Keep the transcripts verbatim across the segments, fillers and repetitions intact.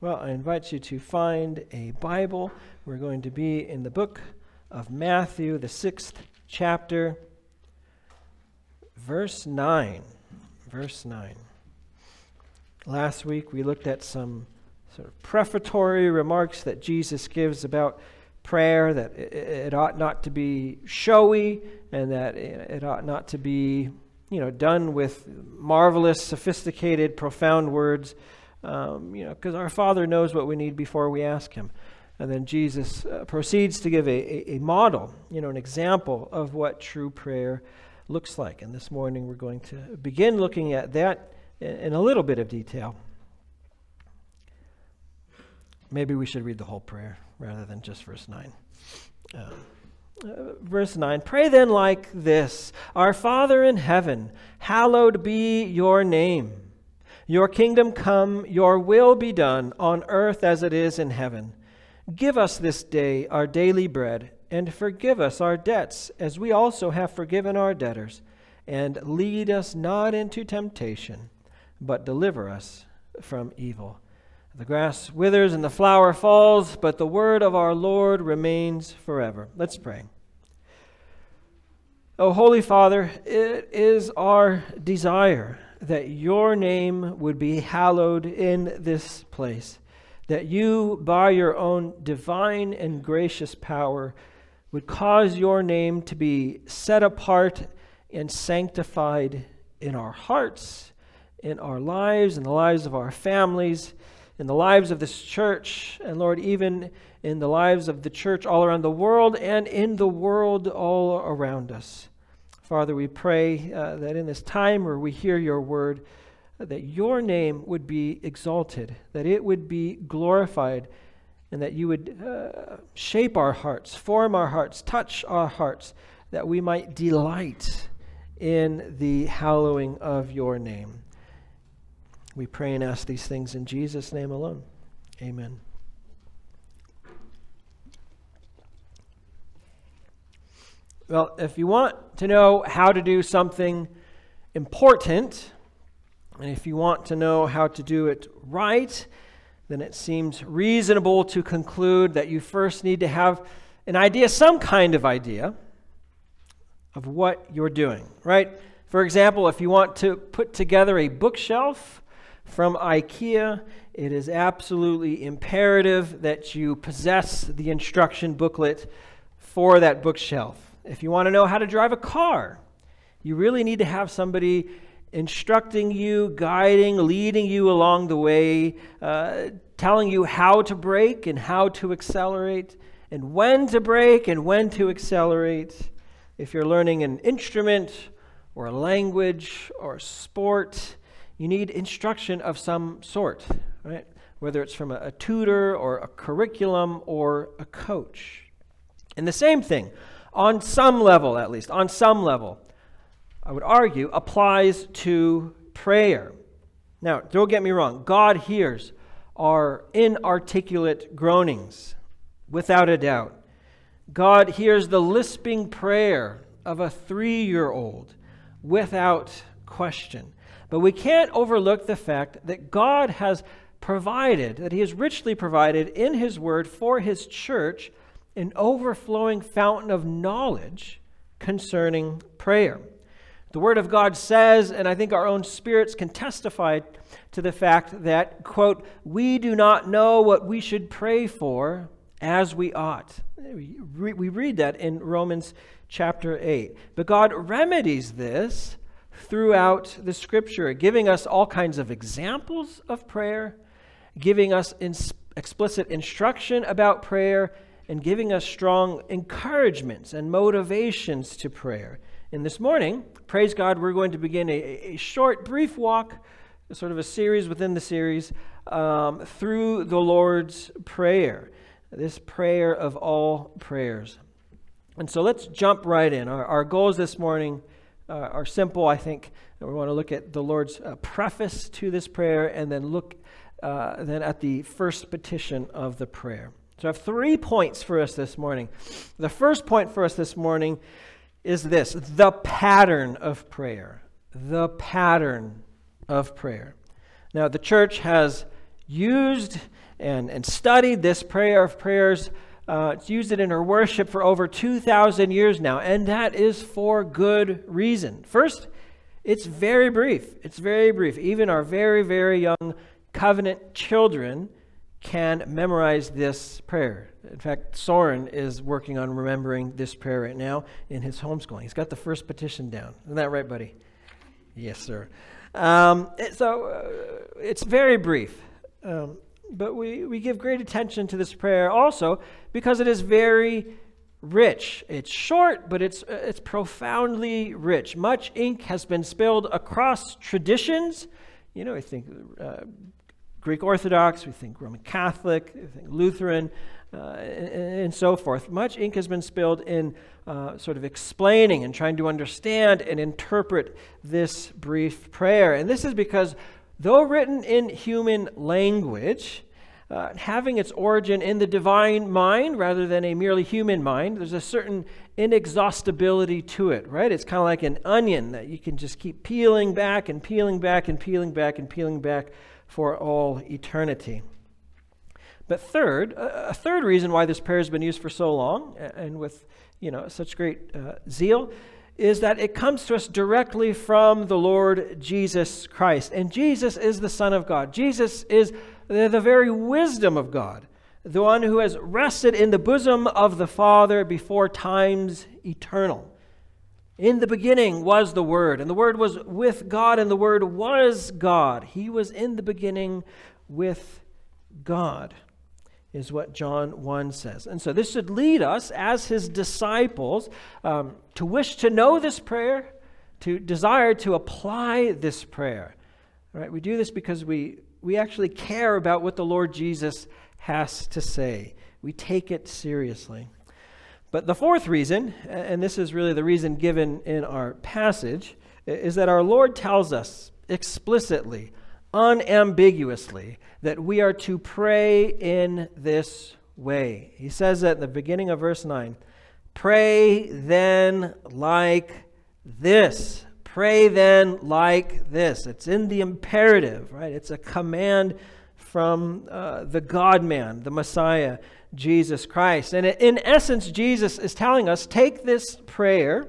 Well, I invite you to find a Bible. We're going to be in the book of Matthew, the sixth chapter, verse nine. Verse nine. Last week we looked at some sort of prefatory remarks that Jesus gives about prayer, that it, it ought not to be showy, and that it ought not to be, you know, done with marvelous, sophisticated, profound words. Um, you know, because our Father knows what we need before we ask Him. And then Jesus uh, proceeds to give a, a, a model, you know, an example of what true prayer looks like. And this morning we're going to begin looking at that in, in a little bit of detail. Maybe we should read the whole prayer rather than just verse nine. Um, uh, verse nine, pray then like this: Our Father in heaven, hallowed be your name. Your kingdom come, your will be done on earth as it is in heaven. Give us this day our daily bread, and forgive us our debts as we also have forgiven our debtors. And lead us not into temptation, but deliver us from evil. The grass withers and the flower falls, but the word of our Lord remains forever. Let's pray. O Holy Father, it is our desire that your name would be hallowed in this place, that you, by your own divine and gracious power, would cause your name to be set apart and sanctified in our hearts, in our lives, in the lives of our families, in the lives of this church, and Lord, even in the lives of the church all around the world and in the world all around us. Father, we pray uh, that in this time where we hear your word, uh, that your name would be exalted, that it would be glorified, and that you would uh, shape our hearts, form our hearts, touch our hearts, that we might delight in the hallowing of your name. We pray and ask these things in Jesus' name alone. Amen. Well, if you want to know how to do something important, and if you want to know how to do it right, then it seems reasonable to conclude that you first need to have an idea, some kind of idea, of what you're doing, right? For example, if you want to put together a bookshelf from IKEA, it is absolutely imperative that you possess the instruction booklet for that bookshelf. If you want to know how to drive a car, you really need to have somebody instructing you, guiding, leading you along the way, uh, telling you how to brake and how to accelerate, and when to brake and when to accelerate. If you're learning an instrument or a language or a sport, you need instruction of some sort, right? Whether it's from a, a tutor or a curriculum or a coach. And the same thing, on some level at least, on some level, I would argue, applies to prayer. Now, don't get me wrong. God hears our inarticulate groanings, without a doubt. God hears the lisping prayer of a three-year-old, without question. But we can't overlook the fact that God has provided, that He has richly provided in His Word for His church, an overflowing fountain of knowledge concerning prayer. The Word of God says, and I think our own spirits can testify to the fact that, quote, we do not know what we should pray for as we ought. We read that in Romans chapter eight. But God remedies this throughout the Scripture, giving us all kinds of examples of prayer, giving us ins- explicit instruction about prayer, and giving us strong encouragements and motivations to prayer. And this morning, praise God, we're going to begin a, a short, brief walk, sort of a series within the series, um, through the Lord's Prayer, this prayer of all prayers. And so let's jump right in. Our, our goals this morning uh, are simple, I think. We want to look at the Lord's uh, preface to this prayer, and then look uh, then at the first petition of the prayer. So I have three points for us this morning. The first point for us this morning is this: the pattern of prayer. The pattern of prayer. Now, the church has used and, and studied this prayer of prayers. Uh, it's used it in her worship for over two thousand years now, and that is for good reason. First, it's very brief. It's very brief. Even our very, very young covenant children can memorize this prayer. In fact, Soren is working on remembering this prayer right now in his homeschooling. He's got the first petition down. Isn't that right, buddy? Yes, sir. Um, it, so uh, it's very brief. Um, but we, we give great attention to this prayer also because it is very rich. It's short, but it's uh, it's profoundly rich. Much ink has been spilled across traditions. You know, I think uh, Greek Orthodox, we think Roman Catholic, we think Lutheran, uh, and, and so forth. Much ink has been spilled in uh, sort of explaining and trying to understand and interpret this brief prayer. And this is because, though written in human language, uh, having its origin in the divine mind rather than a merely human mind, there's a certain inexhaustibility to it, right? It's kind of like an onion that you can just keep peeling back and peeling back and peeling back and peeling back for all eternity. But third, a third reason why this prayer has been used for so long and with, you know, such great uh, zeal is that it comes to us directly from the Lord Jesus Christ. And Jesus is the Son of God. Jesus is the, the very wisdom of God, the one who has rested in the bosom of the Father before times eternal. In the beginning was the Word, and the Word was with God, and the Word was God. He was in the beginning with God, is what John one says. And so this should lead us as his disciples um, to wish to know this prayer, to desire to apply this prayer. All right, we do this because we, we actually care about what the Lord Jesus has to say. We take it seriously. But the fourth reason, and this is really the reason given in our passage, is that our Lord tells us explicitly, unambiguously, that we are to pray in this way. He says that in the beginning of verse nine. Pray then like this. Pray then like this. It's in the imperative, right? It's a command from uh, the God-man, the Messiah, Jesus Christ. And in essence, Jesus is telling us, take this prayer,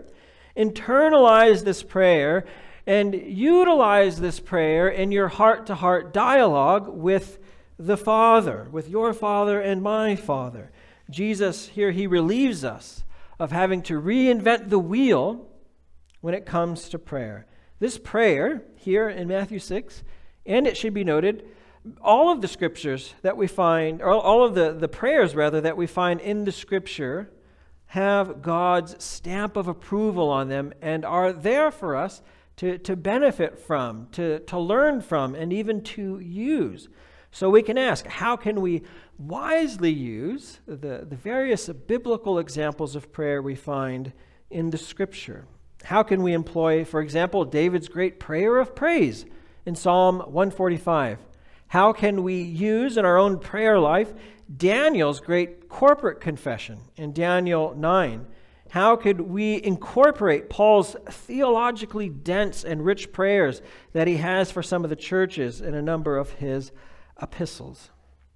internalize this prayer, and utilize this prayer in your heart-to-heart dialogue with the Father, with your Father and my Father. Jesus here, he relieves us of having to reinvent the wheel when it comes to prayer. This prayer here in Matthew six, and it should be noted, all of the scriptures that we find, or all of the, the prayers rather that we find in the scripture have God's stamp of approval on them and are there for us to, to benefit from, to, to learn from, and even to use. So we can ask, how can we wisely use the, the various biblical examples of prayer we find in the scripture? How can we employ, for example, David's great prayer of praise in Psalm one forty-five? How can we use in our own prayer life Daniel's great corporate confession in Daniel nine? How could we incorporate Paul's theologically dense and rich prayers that he has for some of the churches in a number of his epistles?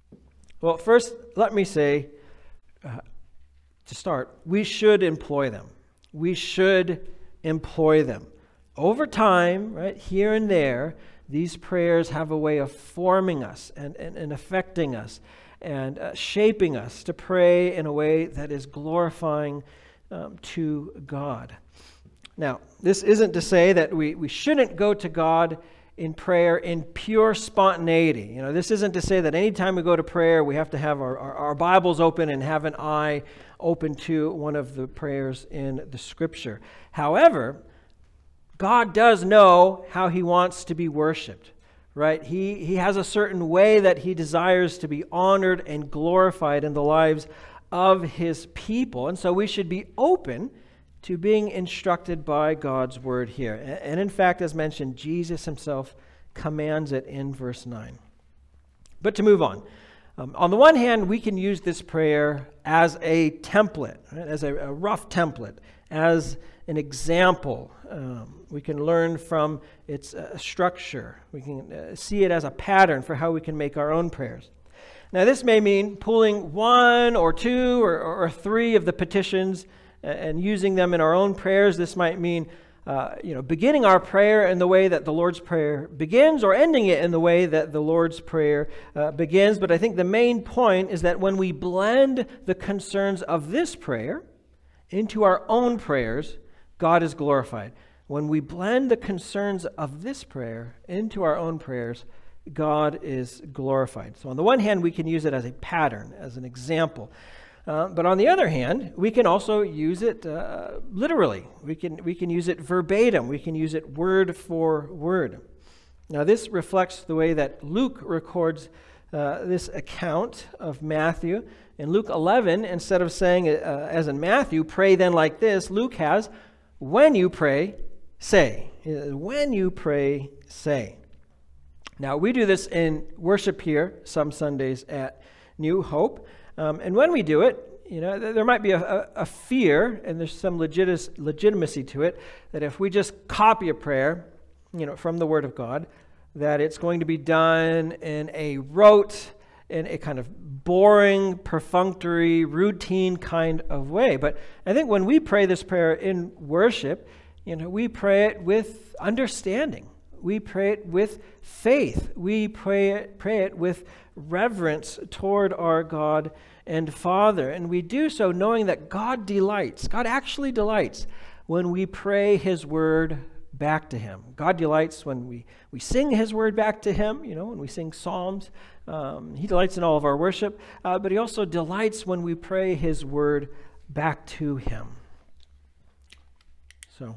Well, first, let me say, uh, to start, we should employ them. We should employ them. Over time, right, here and there, these prayers have a way of forming us and, and, and affecting us and uh, shaping us to pray in a way that is glorifying um, to God. Now, this isn't to say that we, we shouldn't go to God in prayer in pure spontaneity. You know, this isn't to say that anytime we go to prayer, we have to have our, our, our Bibles open and have an eye open to one of the prayers in the Scripture. However, God does know how he wants to be worshiped, right? He, he has a certain way that he desires to be honored and glorified in the lives of his people. And so we should be open to being instructed by God's word here. And in fact, as mentioned, Jesus himself commands it in verse nine. But to move on. Um, on the one hand, we can use this prayer as a template, right? as a, a rough template, as an example. Um, we can learn from its uh, structure. We can uh, see it as a pattern for how we can make our own prayers. Now, this may mean pulling one or two or, or three of the petitions and using them in our own prayers. This might mean Uh, you know, beginning our prayer in the way that the Lord's Prayer begins, or ending it in the way that the Lord's Prayer uh, begins. But I think the main point is that when we blend the concerns of this prayer into our own prayers, God is glorified. When we blend the concerns of this prayer into our own prayers, God is glorified. So on the one hand, we can use it as a pattern, as an example. Uh, but on the other hand, we can also use it uh, literally. We can we can use it verbatim. We can use it word for word. Now, this reflects the way that Luke records uh, this account of Matthew. In Luke eleven, instead of saying, uh, as in Matthew, pray then like this, Luke has, when you pray, say. When you pray, say. Now, we do this in worship here some Sundays at New Hope. Um, and when we do it, you know, th- there might be a, a, a fear, and there's some legit- legitimacy to it, that if we just copy a prayer, you know, from the Word of God, that it's going to be done in a rote, in a kind of boring, perfunctory, routine kind of way. But I think when we pray this prayer in worship, you know, we pray it with understanding. We pray it with faith. We pray it, pray it with reverence toward our God and Father. And we do so knowing that God delights, God actually delights when we pray His word back to Him. God delights when we, we sing His word back to Him, you know, when we sing psalms. Um, he delights in all of our worship, uh, but He also delights when we pray His word back to Him. So,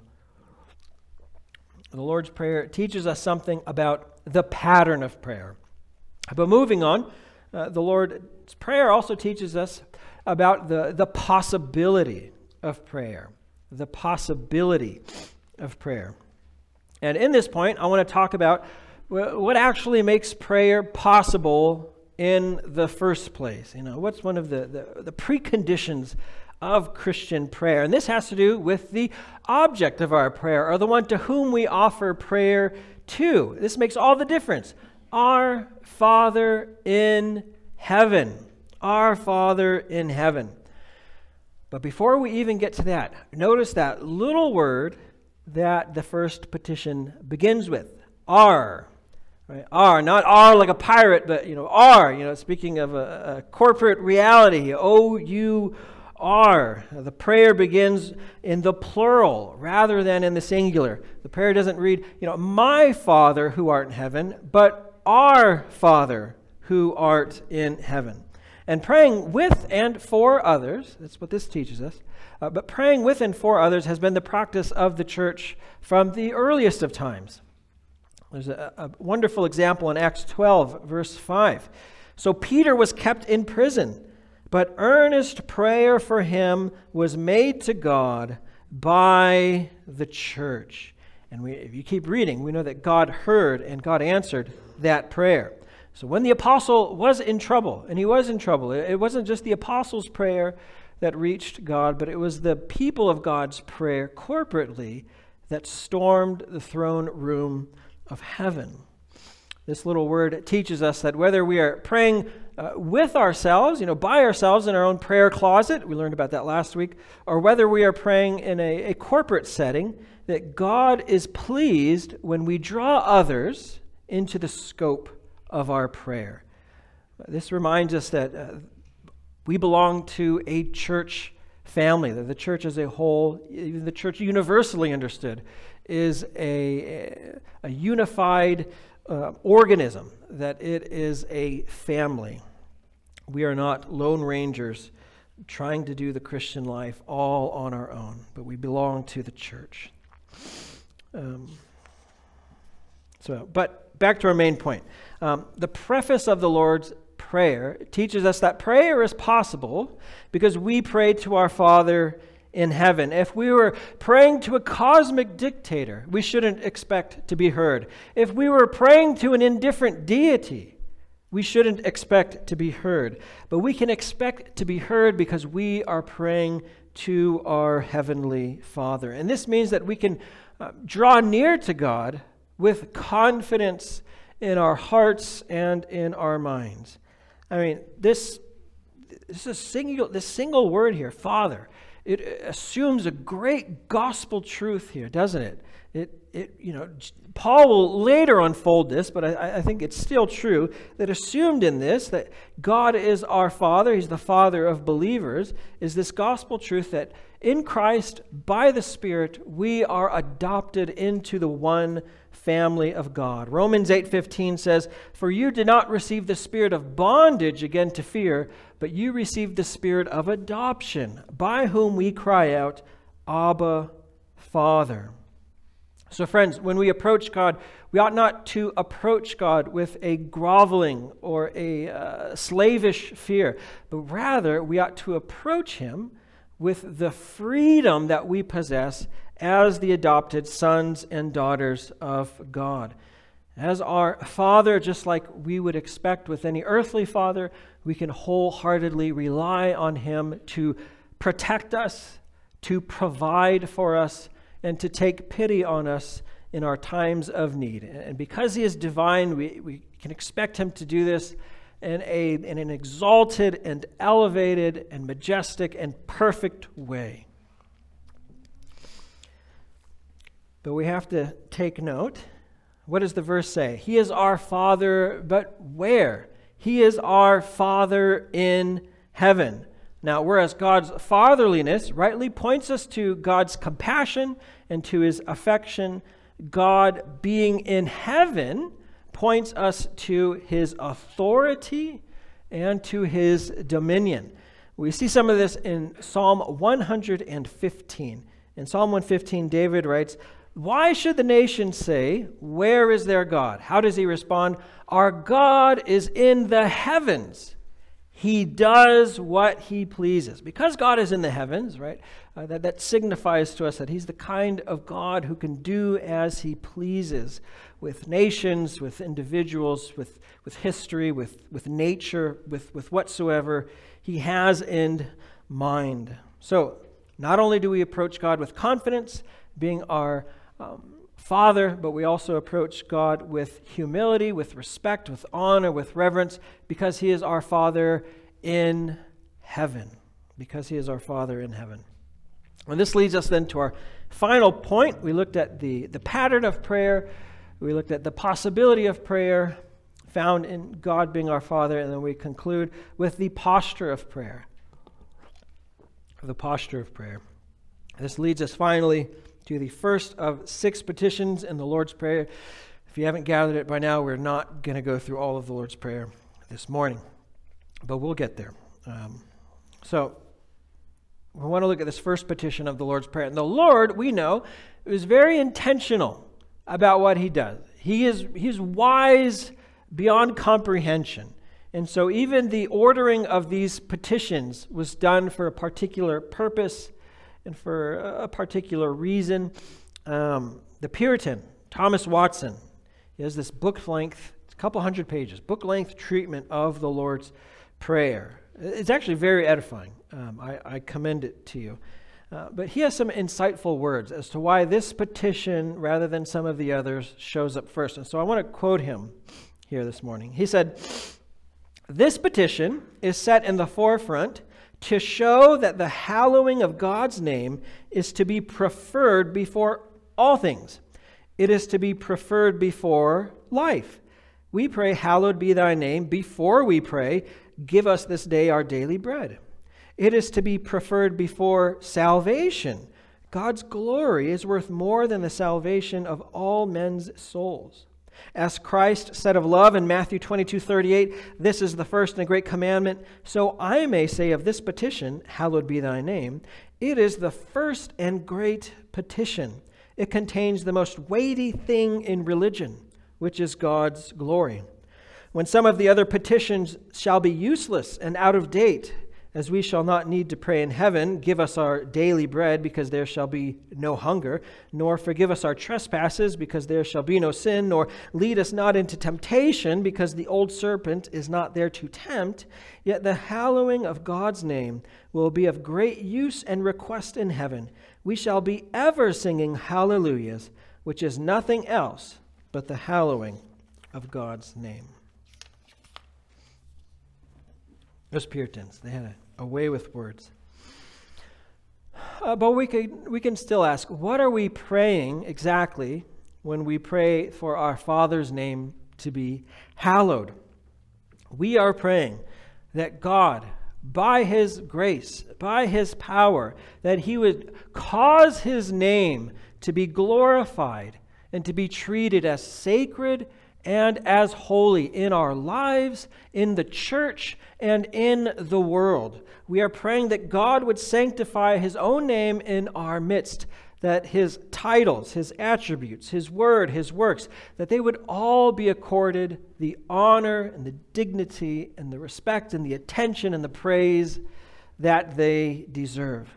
the Lord's Prayer teaches us something about the pattern of prayer. But moving on, uh, the Lord's Prayer also teaches us about the, the possibility of prayer. The possibility of prayer. And in this point, I want to talk about what actually makes prayer possible in the first place. You know, what's one of the, the, the preconditions of Christian prayer? And this has to do with the object of our prayer, or the one to whom we offer prayer to. This makes all the difference. Our Father in heaven. Our Father in heaven. But before we even get to that, notice that little word that the first petition begins with. Our. Right? Our. Not our like a pirate, but, you know, our. You know, speaking of a, a corporate reality. O U R. The prayer begins in the plural rather than in the singular. The prayer doesn't read, you know, my Father who art in heaven, but our Father who art in heaven. And praying with and for others, that's what this teaches us, uh, but praying with and for others has been the practice of the church from the earliest of times. There's a, a wonderful example in Acts twelve, verse five. So Peter was kept in prison, but earnest prayer for him was made to God by the church. And we, if you keep reading, we know that God heard and God answered that prayer. So when the apostle was in trouble, and he was in trouble, it wasn't just the apostle's prayer that reached God, but it was the people of God's prayer corporately that stormed the throne room of heaven. This little word teaches us that whether we are praying uh, with ourselves, you know, by ourselves in our own prayer closet, we learned about that last week, or whether we are praying in a, a corporate setting, that God is pleased when we draw others into the scope of our prayer. This reminds us that uh, we belong to a church family, that the church as a whole, even the church universally understood, is a, a unified uh, organism, that it is a family. We are not lone rangers trying to do the Christian life all on our own, but we belong to the church. Um, so, but back to our main point. Um, the preface of the Lord's Prayer teaches us that prayer is possible because we pray to our Father in heaven. If we were praying to a cosmic dictator, we shouldn't expect to be heard. If we were praying to an indifferent deity, We shouldn't expect to be heard, but we can expect to be heard because we are praying to our Heavenly Father. And this means that we can uh, draw near to God with confidence in our hearts and in our minds. I mean, this, this, is single, this single word here, Father, it assumes a great gospel truth here, doesn't it? It, it, you know, Paul will later unfold this, but I, I think it's still true that assumed in this that God is our Father, He's the Father of believers, is this gospel truth that in Christ, by the Spirit, we are adopted into the one family of God. Romans eight fifteen says, "For you did not receive the spirit of bondage again to fear, but you received the spirit of adoption, by whom we cry out, Abba, Father." So friends, when we approach God, we ought not to approach God with a groveling or a uh, slavish fear, but rather we ought to approach Him with the freedom that we possess as the adopted sons and daughters of God. As our Father, just like we would expect with any earthly father, we can wholeheartedly rely on Him to protect us, to provide for us, and to take pity on us in our times of need. And because He is divine, we, we can expect Him to do this in, a, in an exalted and elevated and majestic and perfect way. But we have to take note. What does the verse say? He is our Father, but where? He is our Father in heaven. Now, whereas God's fatherliness rightly points us to God's compassion and to His affection, God being in heaven points us to His authority and to His dominion. We see some of this in Psalm one fifteen. In Psalm one fifteen, David writes, "Why should the nations say, 'Where is their God?' How does he respond? 'Our God is in the heavens. He does what He pleases.'" Because God is in the heavens, right, uh, that, that signifies to us that He's the kind of God who can do as He pleases with nations, with individuals, with, with history, with, with nature, with, with whatsoever He has in mind. So, not only do we approach God with confidence, being our um, Father, but we also approach God with humility, with respect, with honor, with reverence, because He is our Father in heaven. Because He is our Father in heaven. And this leads us then to our final point. We looked at the, the pattern of prayer. We looked at the possibility of prayer found in God being our Father. And then we conclude with the posture of prayer. The posture of prayer. This leads us finally to the first of six petitions in the Lord's Prayer. If you haven't gathered it by now, we're not going to go through all of the Lord's Prayer this morning, but we'll get there. Um, so we want to look at this first petition of the Lord's Prayer. And the Lord, we know, is very intentional about what He does. He is He's wise beyond comprehension. And so even the ordering of these petitions was done for a particular purpose and for a particular reason. Um, the Puritan, Thomas Watson, he has this book-length, it's a couple hundred pages, book-length treatment of the Lord's Prayer. It's actually very edifying. Um, I, I commend it to you. Uh, but he has some insightful words as to why this petition, rather than some of the others, shows up first. And so I want to quote him here this morning. He said, "This petition is set in the forefront to show that the hallowing of God's name is to be preferred before all things. It is to be preferred before life. We pray, hallowed be thy name, before we pray, give us this day our daily bread. It is to be preferred before salvation. God's glory is worth more than the salvation of all men's souls. As Christ said of love in Matthew twenty-two thirty-eight, this is the first and great commandment. So I may say of this petition, hallowed be thy name, it is the first and great petition. It contains the most weighty thing in religion, which is God's glory. When some of the other petitions shall be useless and out of date, as we shall not need to pray in heaven, give us our daily bread, because there shall be no hunger, nor forgive us our trespasses, because there shall be no sin, nor lead us not into temptation, because the old serpent is not there to tempt, yet the hallowing of God's name will be of great use and request in heaven. We shall be ever singing hallelujahs, which is nothing else but the hallowing of God's name. Those Puritans, they had a, a way with words. Uh, but we could, we can still ask, what are we praying exactly when we pray for our Father's name to be hallowed? We are praying that God, by His grace, by His power, that He would cause His name to be glorified and to be treated as sacred and as holy in our lives, in the church, and in the world. We are praying that God would sanctify His own name in our midst, that His titles, His attributes, His word, His works, that they would all be accorded the honor and the dignity and the respect and the attention and the praise that they deserve.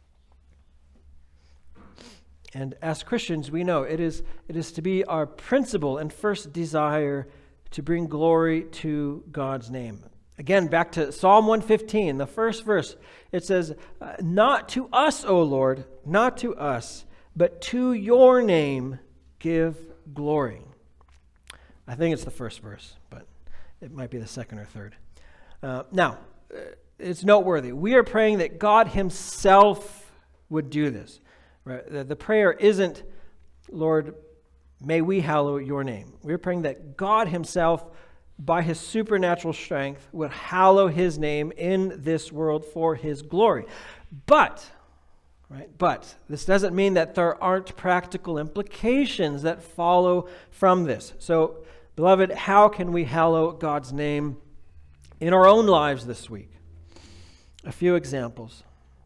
And as Christians, we know it is, it is to be our principal and first desire to bring glory to God's name. Again, back to Psalm one fifteen, the first verse, it says, "Not to us, O Lord, not to us, but to your name give glory." I think it's the first verse, but it might be the second or third. Uh, now, it's noteworthy. We are praying that God Himself would do this. Right? The, the prayer isn't, "Lord, may we hallow your name." We're praying that God Himself, by His supernatural strength, would hallow His name in this world for His glory. But, right, but this doesn't mean that there aren't practical implications that follow from this. So, beloved, how can we hallow God's name in our own lives this week? A few examples.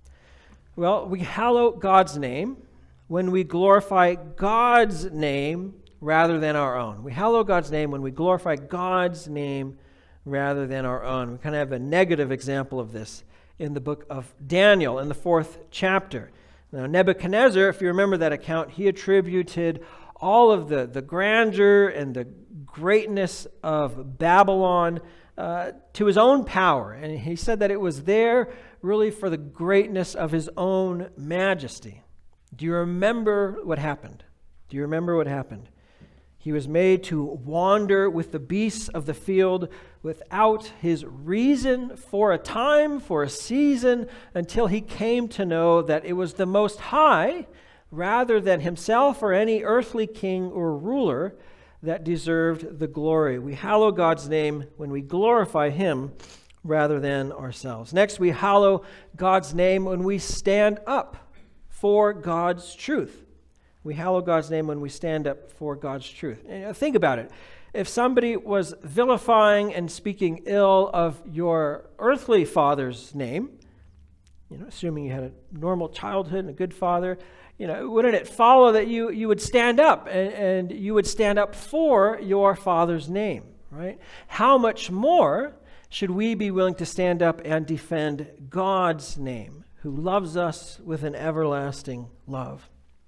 Well, we hallow God's name when we glorify God's name rather than our own. We hallow God's name when we glorify God's name rather than our own. We kind of have a negative example of this in the book of Daniel in the fourth chapter. Now, Nebuchadnezzar, if you remember that account, he attributed all of the, the grandeur and the greatness of Babylon uh, to his own power. And he said that it was there really for the greatness of his own majesty. Do you remember what happened? Do you remember what happened? He was made to wander with the beasts of the field without his reason for a time, for a season, until he came to know that it was the Most High, rather than himself or any earthly king or ruler, that deserved the glory. We hallow God's name when we glorify Him rather than ourselves. Next, we hallow God's name when we stand up for God's truth. We hallow God's name when we stand up for God's truth. And think about it. If somebody was vilifying and speaking ill of your earthly father's name, you know, assuming you had a normal childhood and a good father, you know, wouldn't it follow that you, you would stand up and, and you would stand up for your father's name, right? How much more should we be willing to stand up and defend God's name, who loves us with an everlasting love?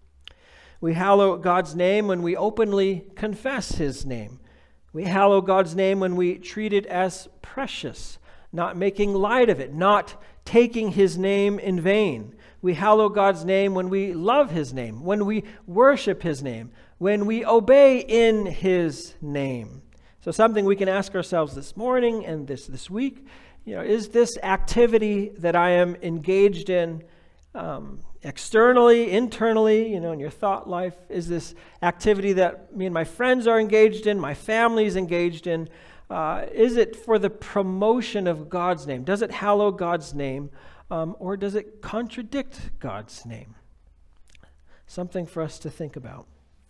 We hallow God's name when we openly confess His name. We hallow God's name when we treat it as precious, not making light of it, not taking His name in vain. We hallow God's name when we love His name, when we worship His name, when we obey in His name. So something we can ask ourselves this morning and this, this week, you know, is this activity that I am engaged in um, externally, internally, you know, in your thought life, is this activity that me and my friends are engaged in, my family is engaged in, uh, is it for the promotion of God's name? Does it hallow God's name, um, or does it contradict God's name? Something for us to think about.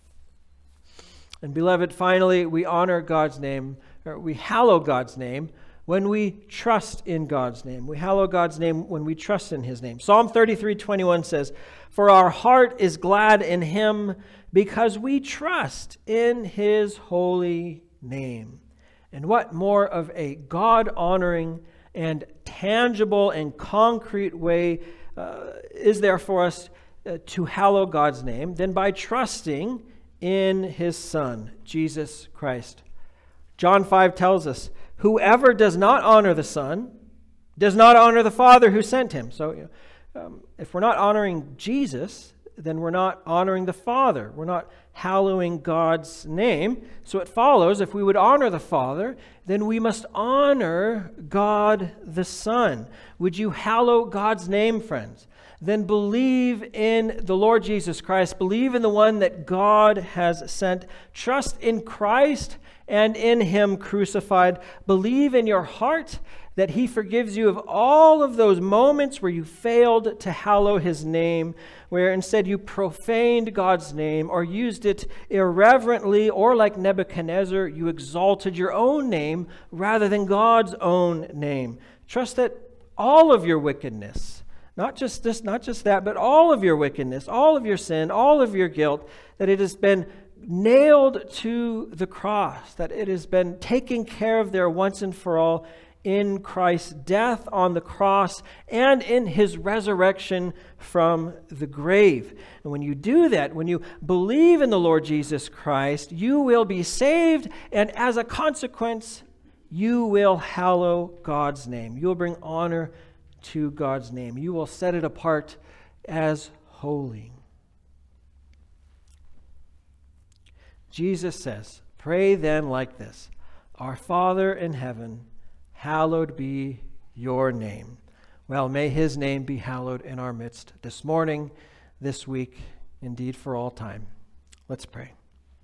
And beloved, finally, we honor God's name, or we hallow God's name when we trust in God's name. We hallow God's name when we trust in His name. Psalm thirty-three twenty-one says, "For our heart is glad in Him because we trust in His holy name." And what more of a God-honoring and tangible and concrete way uh, is there for us uh, to hallow God's name than by trusting in his Son, Jesus Christ. John five tells us, whoever does not honor the Son does not honor the Father who sent him. So you know, um, if we're not honoring Jesus, then we're not honoring the Father. We're not hallowing God's name. So it follows, if we would honor the Father, then we must honor God the Son. Would you hallow God's name, friends? Then believe in the Lord Jesus Christ. Believe in the one that God has sent. Trust in Christ and in him crucified. Believe in your heart that he forgives you of all of those moments where you failed to hallow his name, where instead you profaned God's name or used it irreverently, or like Nebuchadnezzar, you exalted your own name rather than God's own name. Trust that all of your wickedness, not just this, not just that, but all of your wickedness, all of your sin, all of your guilt, that it has been nailed to the cross, that it has been taken care of there once and for all in Christ's death on the cross and in his resurrection from the grave. And when you do that, when you believe in the Lord Jesus Christ, you will be saved, and as a consequence, you will hallow God's name. You will bring honor to God's name. You will set it apart as holy. Jesus says, pray then like this, our Father in heaven, hallowed be your name. Well, may his name be hallowed in our midst this morning, this week, indeed for all time. Let's pray.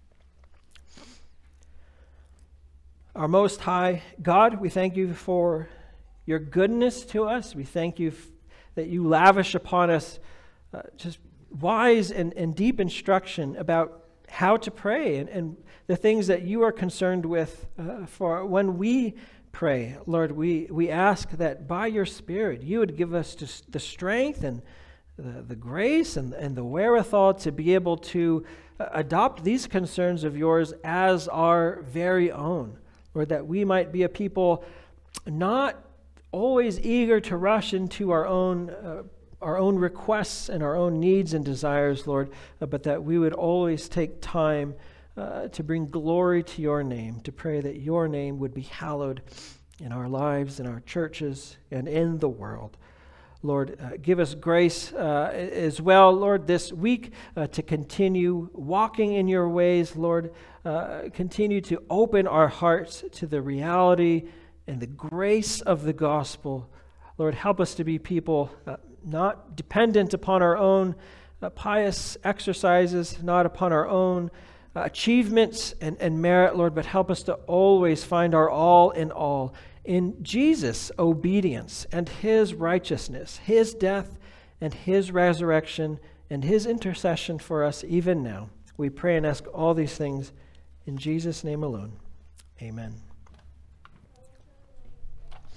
Our Most High God, we thank you for your goodness to us. We thank you f- that you lavish upon us uh, just wise and, and deep instruction about how to pray and, and the things that you are concerned with uh, for when we pray. Lord, we, we ask that by your Spirit you would give us just the strength and the, the grace and, and the wherewithal to be able to uh, adopt these concerns of yours as our very own. Lord, that we might be a people not always eager to rush into our own uh, our own requests and our own needs and desires, Lord, uh, but that we would always take time uh, to bring glory to your name, to pray that your name would be hallowed in our lives, in our churches, and in the world. Lord, uh, give us grace uh, as well, Lord, this week uh, to continue walking in your ways, Lord. Uh, continue to open our hearts to the reality and the grace of the gospel. Lord, help us to be people uh, not dependent upon our own uh, pious exercises, not upon our own uh, achievements and, and merit, Lord, but help us to always find our all in all in Jesus' obedience and his righteousness, his death and his resurrection and his intercession for us even now. We pray and ask all these things in Jesus' name alone. Amen.